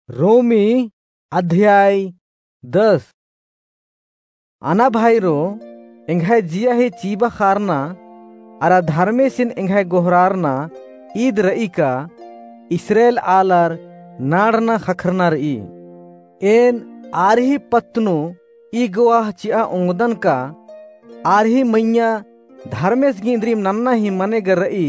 रोमी अध्याय 10। आना भाईरो एंघाय जिया ही चीबा खारना अरा धर्मे सिन एंघाय गोहरारना ईद रई का इस्राएल आलार नाड़ना खखरना रई एन आरही पत्नु ई गोवाह चिया उंगदन का आरही मैया धर्मेस गिंद्रीम नन्ना ही मने गर रई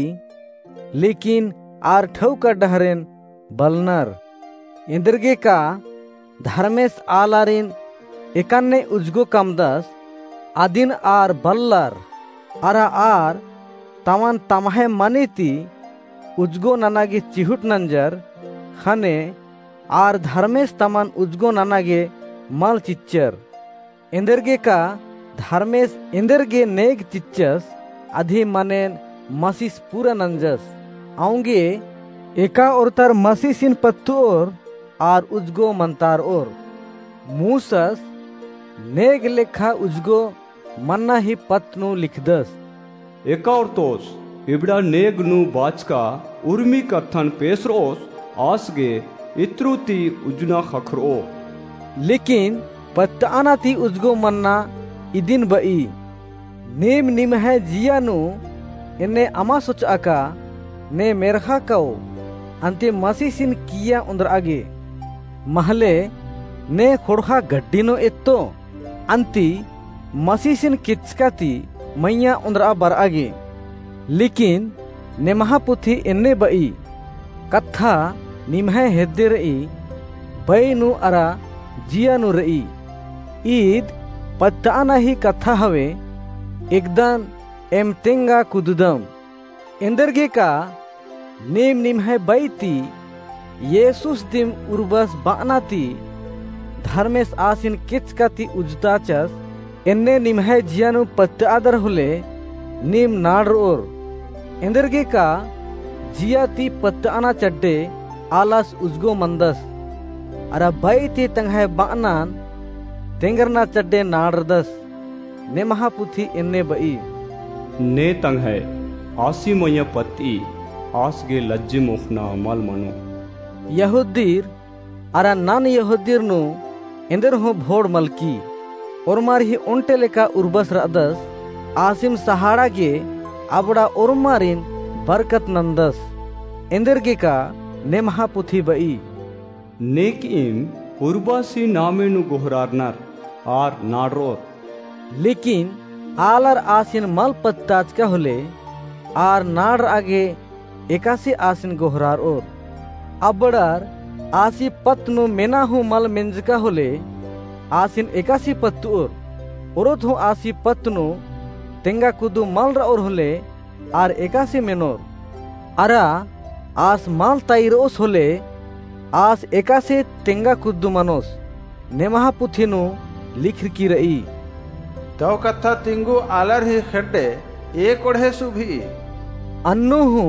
लेकिन आर ठव का डहरेन बलनर इंद्रगे का धर्मेस आलारिन एकान्ने उजगो कमदस आदिन आर बल्लर अरा आर तवन तमहे मनीति उजगो ननागे चिहुट नंजर खने आर धर्मेस तमन उजगो ननागे मल चिच्चर इंद्रगे का धर्मेस इंद्रगे नेग चिच्चस अधि मनेन मसीस पूरा नंजस आऊंगे एका और तर मसीसिन पत्तु और उजगो मंतार और मूसस नेग लेखा उजगो मन्ना ही पत्नु लिखदस एका और तोस इबड़ा नेग नु बाचका उर्मी कथन पेसरोस आसगे इत्रुती उजना खखरो लेकिन पत्ताना ती उजगो मन्ना इदिन बई नेम निम है जिया नु इन्ने अमा सोच आका ने मेरखा कौ अंते मसीसिन किया उंदर आगे महले ने खोड़खा गड्डीनो एत्तो अंती मसीसिन किचकाती मैया उंदर बर आगे लेकिन ने महापुथी इन्ने बई कथा निमहे हेद्दे रई बई नु अरा जिया नु रई ईद पत्ताना ही कथा हवे एकदन एम तेंगा कुदुदम इंदरगे का नेम निमहे बैती येसुस दिम उर्बस बानाती धर्मेस आसिन किचकाती उजताचस इन्ने निमहे जियानु पत्तादर हुले निम नाड़ और इंदरगे का जियाती पत्ताना चड्डे आलास उजगो मंदस अरा बैती तंगहे बानान तेंगरना चड्डे नाड़दस ने महापुथी इन्ने बई ने तंगहे आसी मैया पति आसगे लज्जे मुखना मल मनो यहूदीर अरा नान यहूदीर नु इंदर हो भोड़ मलकी और मार ही उन्टे लेका उर्बस रदस आसिम सहाड़ा के अबड़ा उर्मारिन बरकत नंदस इंदर के का ने महापुथी बई नेक इम उर्बासी नामे नु गोहरारनर आर नाडरोर लेकिन आलर आसिन मल पत्ताज का होले आर नाड़ आगे एकासी आसिन गोहरार और अबड़ार आसी पत्नु मेना हूँ मल मेंजका होले आसिन एकासी पत्तु और हूँ आसी पत्नु तेंगा कुदु मल और होले आर एकासी मेनोर अरा आस माल ताइरोस होले आस एकासे तेंगा कुदु मनोस ने महापुथिनु लिख की रई तो कथा तिंगु आलर ही खड्डे एक ओढ़े सुभी अन्नु हूँ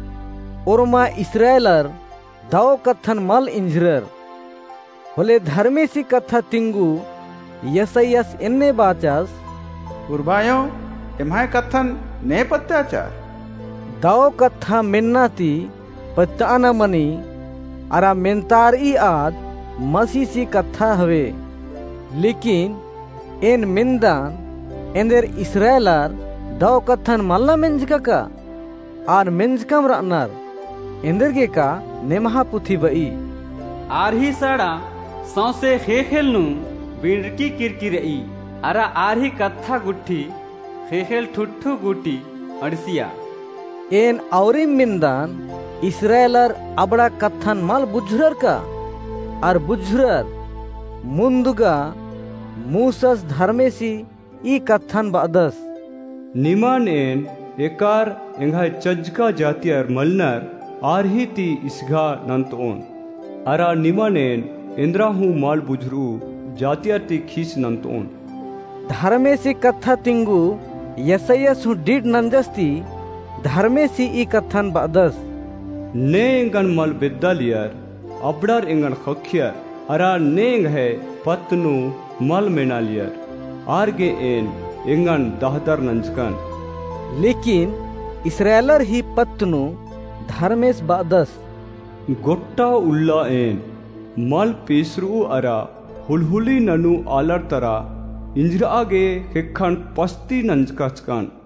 ओरमा इस्राएलर दाव कथन मल इंजरर होले धर्मे सी कथा तिंगु यसयस इन्ने बाचस उर्बायो इम्हाय कथन ने पत्याचार दाव कथा मिन्नाती पत्ताना मनी अरा मेंतार ई आद मसी सी कथा हवे लेकिन इन मिंदान इंदर इस्राएलर दाव कथन मल्ला मिंजका का आर मिंजकम रनर इंदरगे का ने महापुथी बई आरही सड़ा सौसे खेखेल नु बिंडकी किरकिरई अरा आरही कथा गुट्ठी खेखेल ठुट्ठू गुटी अड़सिया एन औरिम मिंदान इस्राएलर अबड़ा कथन मल बुझरर का आर बुझरर मुंदुगा मूसस धर्मेसी ई कथन बादस निमान एन एकार एंघाय चज्का जातियर मलनर आरही ती इसघा नंतोन अरा निमानेन इंद्राहू माल बुझरू जातियर ती खींच नंतोन धर्मे से कथा तिंगु यसयसु डिड नंजस्ती धर्मे सी ई कथन बादस ने इंगन मल बिद्दालियर अबड़र इंगन खखियर अरा नेंग है पत्नु मल मेनालियर आरगे एन इंगन दहदर नंजकन लेकिन इस्राएलर ही पत्नु धर्मेस बादस गोट्टा उल्ला एन मल पेसरू अरा हुलहुली ननु आलर तरा इंजरा आगे हेखन पस्ती नंजकचकान